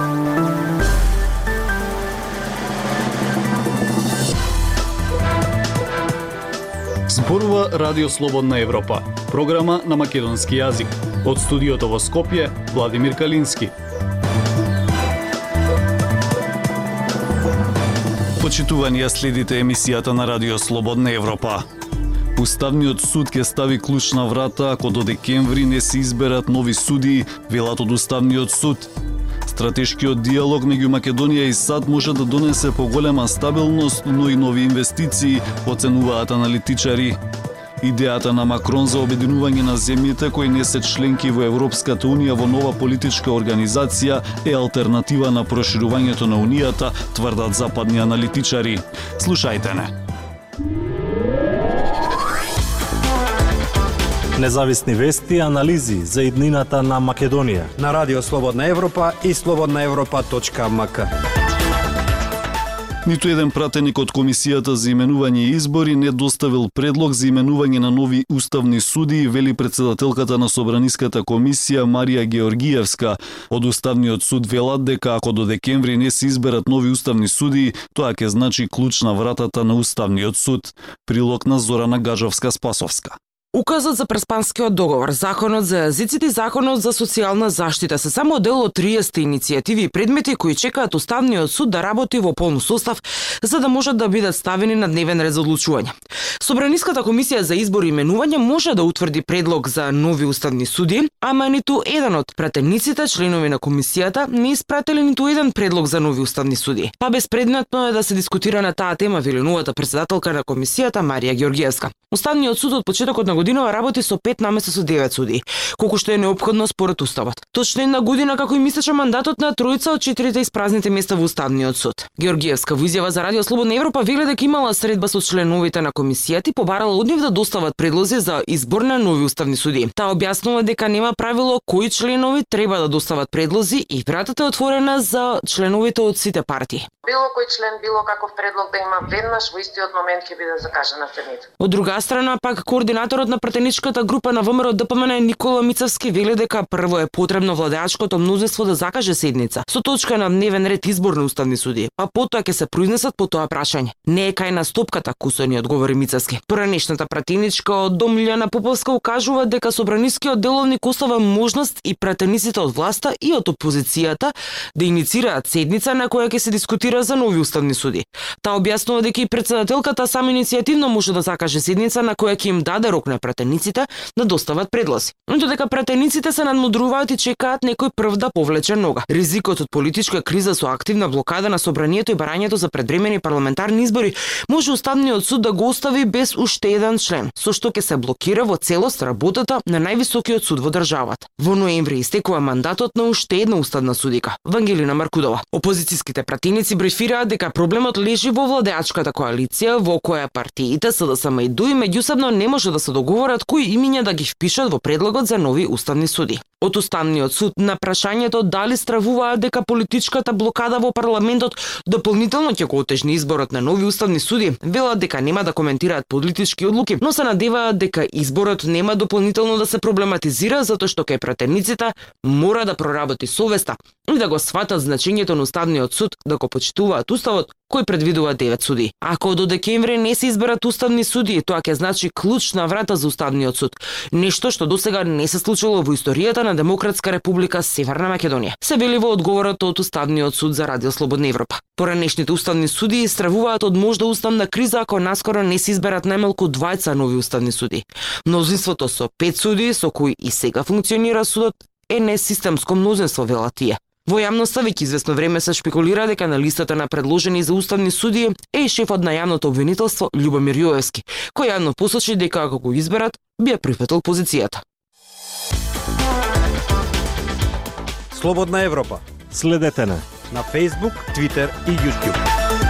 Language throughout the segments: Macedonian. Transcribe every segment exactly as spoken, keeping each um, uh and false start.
Зборува Радио Слободна Европа, програма на македонски јазик. Од студиото во Скопје, Владимир Калински. Почитувани, ја следите емисијата на Радио Слободна Европа. Уставниот суд ќе стави клуч на врата ако до декември не се изберат нови судии, велат од Уставниот суд. Стратешкиот диалог меѓу Македонија и САД може да донесе поголема стабилност, но и нови инвестиции, оценуваат аналитичари. Идејата на Макрон за обединување на земјите кои не се членки во Европската унија во нова политичка организација е алтернатива на проширувањето на унијата, тврдат западни аналитичари. Слушајте не. Независни вести и анализи за иднината на Македонија на Радио Слободна Европа и слободна европа точка ем ка. Ниту еден пратеник од Комисијата за именување и избори не доставил предлог за именување на нови уставни судии, вели председателката на Собраниската комисија Марија Георгиевска. Од Уставниот суд велат дека ако до декември не се изберат нови уставни судии, тоа ќе значи клуч на вратата на Уставниот суд. Прилог на Зорана Гажовска-Спасовска. Указот за преспанскиот договор, законот за јазиците и законот за социјална заштита се само дел од триесет иницијативи и предмети кои чекаат Уставниот суд да работи во полн состав за да можат да бидат ставени на дневен ред за одлучување. Собраниската комисија за избор и именување може да утврди предлог за нови уставни суди, ама ниту еден од пратениците, членови на комисијата, не испратили ниту еден предлог за нови уставни суди. Па безпредметно е да се дискутира на таа тема, вели новата председателка на комисијата Марија Георгиевска. Уставниот суд од почетокот на годинава работи со пет наместо со девет суди, колку што е неопходно според уставот. Точно една година како им истече мандатот на тројца од четирите испразните места во Уставниот суд. Георгиевска во изјава за Радио Слободна Европа вели дека имала средба со членовите на комисијата и побарала од нив да достават предлози за избор на нови уставни суди. Таа објаснува дека нема правило кои членови треба да достават предлози и вратата е отворена за членовите од сите партии. Било кој член, било каков предлог да има веднаш во истиот момент ќе биде закажан на седница. Од друга страна, пак координаторот на пратеничката група на ВМРО Д П М Н Никола Мицевски вели дека прво е потребно владеачкото мнозинство да закаже седница со точка на дневен ред избор на уставни судии, а потоа ќе се произнесат по тоа прашање. Не е кај на стопката, кусони одговори Мицевски. Поранешната пратеничка од Дом Лиљана Поповска укажува дека собранискиот деловник остава можност и пратениците од власта и од опозицијата да иницираат седница на која ќе се дискутира за нови уставни суди. Таа објаснува дека и председателката сам иницијативно може да закаже седница на која ќе им даде рок на пратениците да достават предлози. Но додека пратениците се надмудруваат и чекаат некој прв да повлече нога. Ризикот од политичка криза со активна блокада на собранието и барањето за предвремени парламентарни избори може Уставниот суд да го остави без уште еден член, со што ќе се блокира во целост работата на највисокиот суд во државата. Во ноември истекува мандатот на уште една уставна судика, Вангелина Маркудова. Опозицијските пратеници брифираат дека проблемот лежи во владеачката коалиција во која партиите С Д С М и Д У И меѓусебно не може да се договорат кои имиња да ги впишат во предлогот за нови уставни суди. Од Уставниот суд на прашањето дали стравуваат дека политичката блокада во парламентот дополнително ќе го отежни изборот на нови уставни суди, велат дека нема да коментираат политички одлуки, но се надеваат дека изборот нема дополнително да се проблематизира затоа што кај пратениците мора да проработи совеста и да го сватат значењето на Уставниот суд да го почитуваат уставот кој предвидува девет суди. Ако до декември не се изберат уставни суди, тоа ќе значи клуч на врата за Уставниот суд, нешто што досега не се случило во историјата на Демократска република Северна Македонија. Се вели во одговорот од Уставниот суд за Радио Слободна Европа. Поранешните уставни суди стравуваат од можда уставна криза ако наскоро не се изберат најмалку двајца нови уставни суди. Мнозинството со пет суди со кои и сега функционира судот е несистемско мнозинство, велат тие. Во јавноста веќе известно време се шпекулира дека на листата на предложени за уставни судии е и шефот на јавното обвинителство Љубомир Јовевски, кој јавно посочи дека ако го изберат, би ја прифатил позицијата. Слободна Европа. Следете на на Facebook, Twitter и YouTube.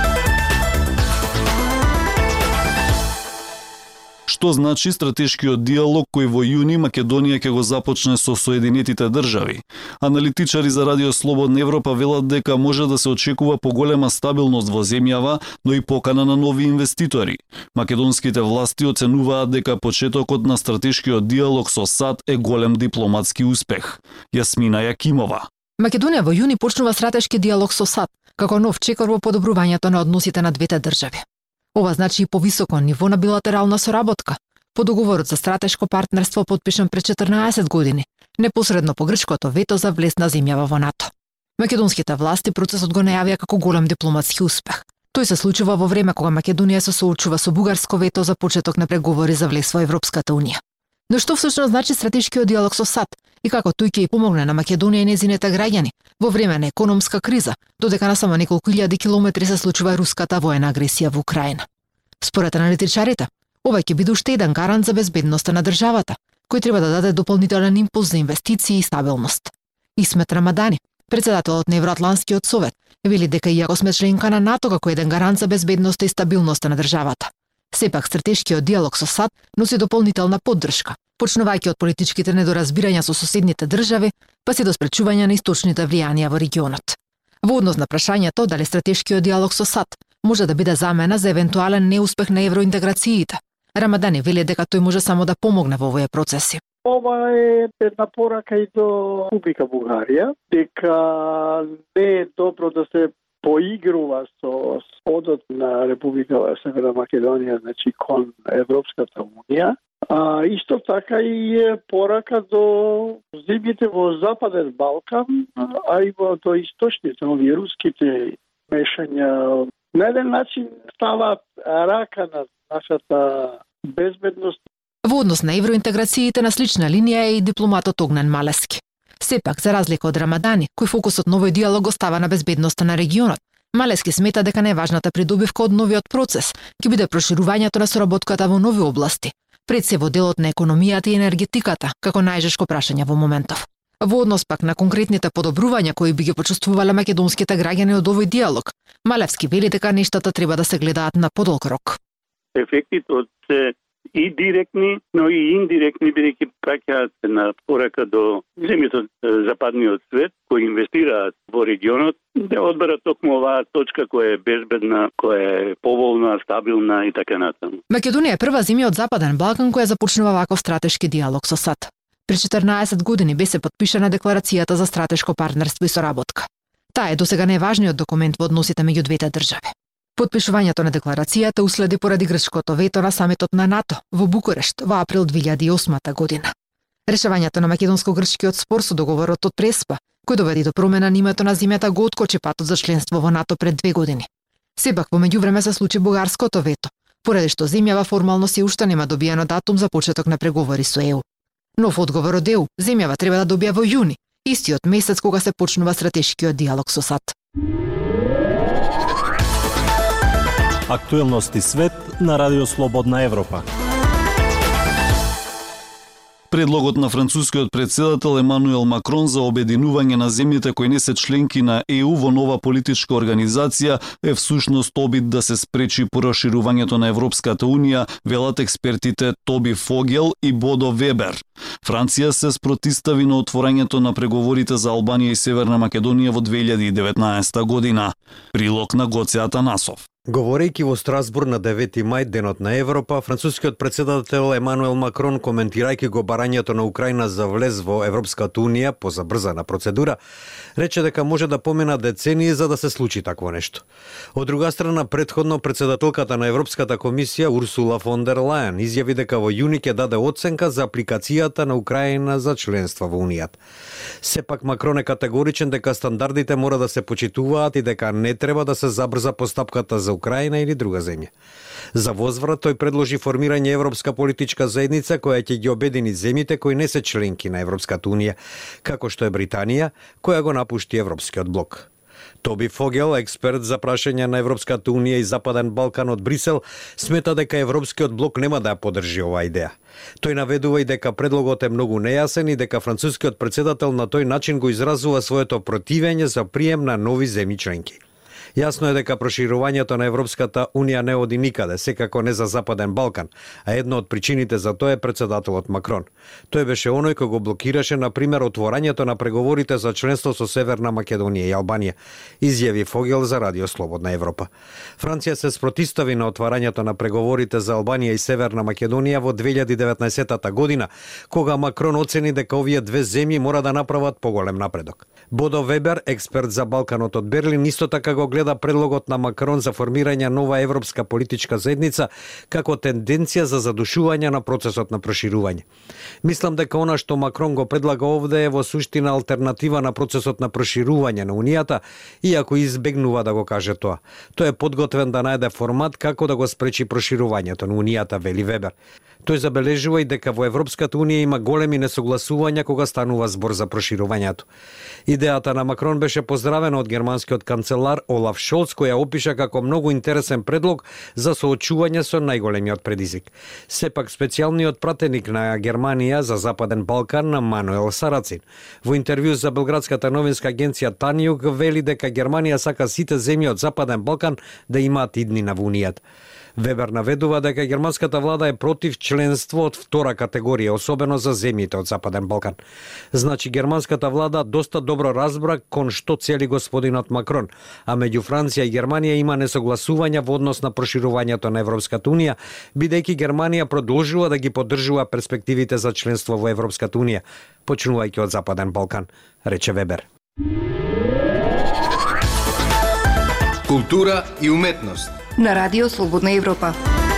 Што значи стратешкиот диалог кој во јуни Македонија ќе го започне со Соединетите држави? Аналитичари за Радио Слободна Европа велат дека може да се очекува поголема стабилност во земјава, но и покана на нови инвеститори. Македонските власти оценуваат дека почетокот на стратешкиот диалог со САД е голем дипломатски успех. Јасмина Јакимова. Македонија во јуни почнува стратешки диалог со САД, како нов чекор во подобрувањето на односите на двете држави. Ова значи и повисоко ниво на билатерална соработка, по договорот за стратешко партнерство подпишан пред четрнаесет години, непосредно по грчкото вето за влез на земјава во НАТО. Македонските власти процесот го најавија како голем дипломатски успех. Тој се случува во време кога Македонија се соочува со бугарско вето за почеток на преговори за влез во Европската унија. Но што всушност значи стратешкиот диалог со САД и како тој ќе ја помогне на Македонија и незините граѓани во време на економска криза, додека на само неколку илјади километри се случува руската воена агресија во Украина. Според аналитичарите, ова ќе биде уште еден гарант за безбедноста на државата, кој треба да даде дополнителен импулс за инвестиции и стабилност. Исмет Рамадани, председателот на Евроатлантскиот совет, вели дека иако сме членка на НАТО како еден гарант за безбедноста и стабилноста на државата, сепак стратешкиот диалог со САД носи дополнителна поддршка, почнувајќи од политичките недоразбирања со соседните држави, па се до спречување на источните влијанија во регионот. Во однос на прашањето дали стратешкиот диалог со САД може да биде замена за евентуален неуспех на евроинтеграциите, Рамадани вели дека тој може само да помогне во овие процеси. Ова е една порака и до Република Бугарија, дека не е добро да се поигрува со одот на Република Северна Македонија, значи кон Европската унија. А исто така и е порака до земјите во Западен Балкан, а и во до источните, овие руските мешања. На еден начин ставаат рака на нашата безбедност. Во однос на евроинтеграциите на слична линија е и дипломатот Огнен Малески. Сепак, за разлика од Рамадани, кој фокусот на овој диалог остава на безбедноста на регионот, Малески смета дека најважната придобивка од новиот процес ќе биде проширувањето на соработката во нови области, пред се во делот на економијата и енергетиката, како најжешко прашање во моментов. Во однос пак на конкретните подобрувања кои би ги почувствувале македонските граѓани од овој диалог, Малевски вели дека нештата треба да се гледаат на подолг рок. Ефектите од се и директни, но и индиректни, бидејќи праќаат на порака до земјите од западниот свет, кои инвестираат во регионот, да одберат токму оваа точка која е безбедна, која е поволна, стабилна и така натаму. Македонија е прва земја од Западен Балкан која започнува ваков стратешки диалог со САД. Пред четрнаесет години беше подпишана декларацијата за стратешко партнерство и соработка. Таа е досега најважниот документ во односите меѓу двете држави. Подпишувањето на декларацијата уследи поради грчкото вето на самитот на НАТО во Букурешт во април две илјади и осма година. Решавањето на македонско-грчкиот спор со договорот од Преспа, кој доведе до промена на името на земјата, го откочи патот за членство во НАТО пред две години. Сепак во меѓувреме се случи бугарското вето, поради што земјава формално се уште нема добиено датум за почеток на преговори со ЕУ. Нов одговор од ЕУ земјава треба да добија во јуни, истиот месец кога се почнува стратешкиот диалог со САД. Актуелности свет на Радио Слободна Европа. Предлогот на францускиот председател Емануел Макрон за обединување на земјите кои не се членки на ЕУ во нова политичка организација е всушност обид да се спречи проширувањето на Европската унија, велат експертите Тоби Фогел и Бодо Вебер. Франција се спротистави на отворањето на преговорите за Албанија и Северна Македонија во две илјади и деветнаесета година. Прилог на Гоце Атанасов. Говорејќи во Страсбур на девети мај, денот на Европа, францускиот председател Емануел Макрон, коментирајќи го барањето на Украина за влез во Европската унија по забрзана процедура, рече дека може да помина децении за да се случи такво нешто. Од друга страна, претходно председателката на Европската комисија Урсула фон дер Лајен изјави дека во јуни ќе даде оценка за апликацијата на Украина за членство во Унијата. Сепак Макрон е категоричен дека стандардите мора да се почитуваат и дека не треба да се забрза постапката за Украина или друга земја. За возврат тој предложи формирање Европска политичка заедница која ќе ги обедини земјите кои не се членки на Европската унија, како што е Британија, која го напушти Европскиот блок. Тоби Фогел, експерт за прашања на Европската унија и Западен Балкан од Брисел, смета дека Европскиот блок нема да ја поддржи оваа идеја. Тој наведува и дека предлогот е многу нејасен и дека францускиот председател на тој начин го изразува своето противење за прием на нови земји членки. Јасно е дека проширувањето на Европската Унија не оди никаде, секако не за Западен Балкан, а една од причините за тоа е председателот Макрон. Тој беше оној кој го блокираше, на пример, отворањето на преговорите за членство со Северна Македонија и Албанија, изјави Фогел за Радио Слободна Европа. Франција се спротистави на отварањето на преговорите за Албанија и Северна Македонија во две илјади и деветнаесетта година, кога Макрон оцени дека овие две земји мора да направат поголем напредок. Бодо Вебер, експерт за Балканот од Берлин, исто така го гледа предлогот на Макрон за формирање нова европска политичка заедница како тенденција за задушување на процесот на проширување. Мислам дека она што Макрон го предлага овде е во суштина алтернатива на процесот на проширување на Унијата, иако избегнува да го каже тоа. Тој е подготвен да најде формат како да го спречи проширувањето на Унијата, вели Вебер. Тој забележува и дека во Европската Унија има големи несогласувања кога станува збор за проширувањето. Идејата на Макрон беше поздравена од германскиот канцелар Олаф Шолц, која опиша како многу интересен предлог за соочување со најголемиот предизвик. Сепак специјалниот пратеник на Германија за Западен Балкан, Мануел Сарацин, во интервју за белградската новинска агенција Танјуг вели дека Германија сака сите земји од Западен Балкан да имаат иднина во Унијата. Вебер наведува дека германската влада е против членство од втора категорија, особено за земјите од Западен Балкан. Значи, германската влада доста добро разбра кон што цели господинот Макрон, а меѓу Франција и Германија има несогласувања во однос на проширувањето на Европската Унија, бидејќи Германија продолжува да ги поддржува перспективите за членство во Европската Унија, почнувајќи од Западен Балкан, рече Вебер. Култура и уметност на Радио Слободна Европа.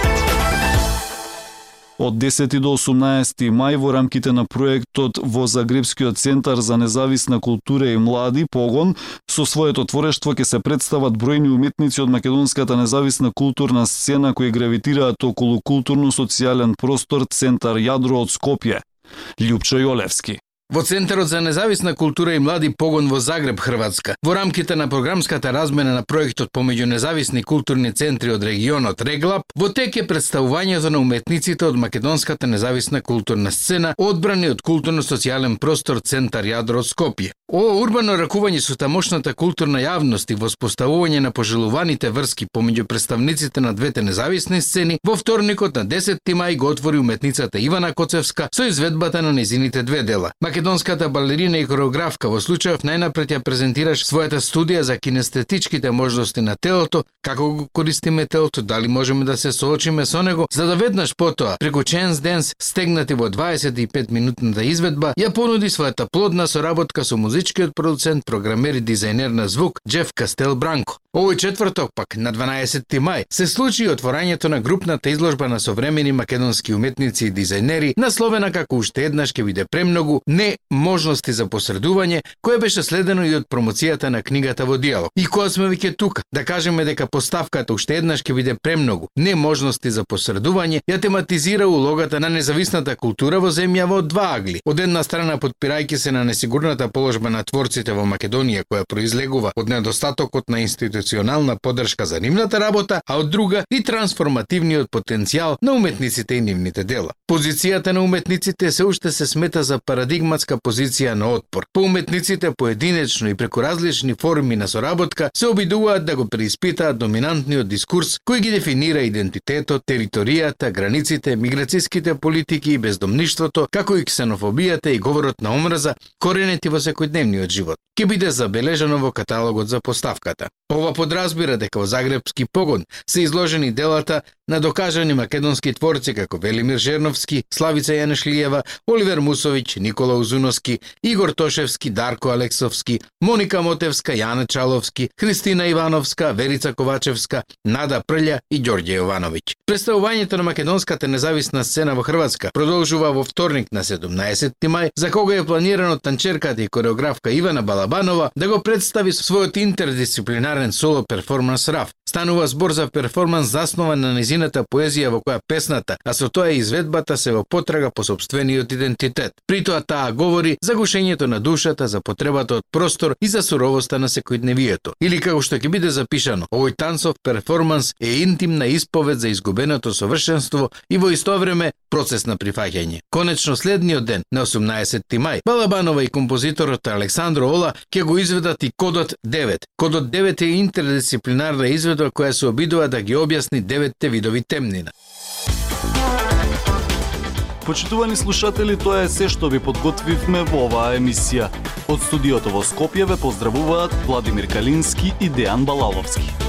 Од десети до осумнаесети мај во рамките на проектот во Загребскиот центар за независна култура и млади Погон со своето творештво ќе се представат бројни уметници од македонската независна културна сцена кои гравитираат околу културно-социјален простор Центар Јадро од Скопје. Љупчо Јолевски. Во Центарот за независна култура и млади Погон во Загреб, Хрватска, во рамките на програмската размена на проектот помеѓу независни културни центри од регионот Реглап, во тек е представувањето на уметниците од македонската независна културна сцена, одбрани од културно-социјален простор Центар Јадро од Скопје. Ова урбано ракување со тамошната културна јавност и воспоставување на пожелуваните врски помеѓу представниците на двете независни сцени, во вторникот на десети мај го отвори уметницата Ивана Коцевска со изведбата на незините две дела. Македонската балерина и хореографка во случајов најнапред ја презентираш својата студија за кинестетичките можности на телото, како го користиме телото, дали можеме да се соочиме со него, за да веднаш потоа, преку Chance Dance, стегнати во дваесет и пет минутната изведба, ја понуди својата плодна соработка со музичкиот продуцент, програмер и дизајнер на звук Джеф Кастел Бранко. Овој четврток пак, на дванаесети мај, се случи отворањето на групната изложба на современи македонски уметници и дизајнери, насловена како уште еднаш ќе биде премногу не можности за посредување, кое беше следено и од промоцијата на книгата во диалог. И кога сме веќе тука, да кажеме дека поставката уште еднаш ќе биде премногу не можности за посредување, ја тематизира улогата на независната култура во земја во два агли. Од една страна подпирајќи се на несигурната положба на творците во Македонија, која произлегува од недостатокот на институционална поддршка за нивната работа, а од друга и трансформативниот потенцијал на уметниците и нивните дела. Позицијата на уметниците се уште се смета за парадигматска позиција на отпор. По уметниците поединечно и преку различни форми на соработка се обидуваат да го преиспитаат доминантниот дискурс кој ги дефинира идентитетот, територијата, границите, миграцијските политики и бездомништвото, како и ксенофобијата и говорот на омраза, коренети во секојдневниот живот. Ке биде забележано во каталогот за поставката. Ова подразбира дека во Загребски Погон се изложени делата на докажани македонски творци како Велимир Жерновски, Славица Јанешлиева, Оливер Мусовиќ, Никола Узуновски, Игор Тошевски, Дарко Алексовски, Моника Мотевска, Јана Чаловски, Христина Ивановска, Верица Ковачевска, Нада Прља и Ѓорѓе Јовановиќ. Представувањето на македонската независна сцена во Хрватска продолжува во вторник на седумнаесети мај, за кога е планирано танчерката и кореографка Ивана Балабанова да го представи својот интердисциплинарен соло перформанс Раф, Станува збор за перформанс заснован на незината поезија во која песната, а со тоа и изведбата се во потрага по сопствениот идентитет. При тоа таа говори за гушењето на душата, за потребата од простор и за суровоста на секојдневието. Или како што ќе биде запишано, овој танцов перформанс е интимна исповед за изгубеното совршенство и во исто време процес на прифаќање. Конечно следниот ден, на осумнаесетти мај, Балабанова и композиторот Александро Ола ќе го изведат и Кодот девет. Кодот девет е интердисциплинарна изведба која се обидува да ги објасни деветте видови темнина. Почитувани слушатели, тоа е се што ви подготвивме во оваа емисија. Од студиото во Скопје ве поздравуваат Владимир Калински и Дејан Балаловски.